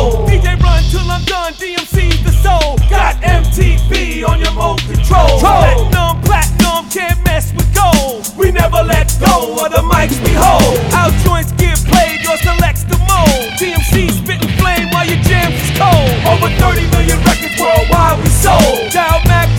control. DJ run till I'm done, DMC's the soul. Got MTV on your remote control. Platinum, can't mess with gold. We never let go of the mics we hold. Our joints get played, yours selects the mode. DMC spitting flame while your jams is cold. Over 30 million records worldwide we sold. Dial Mac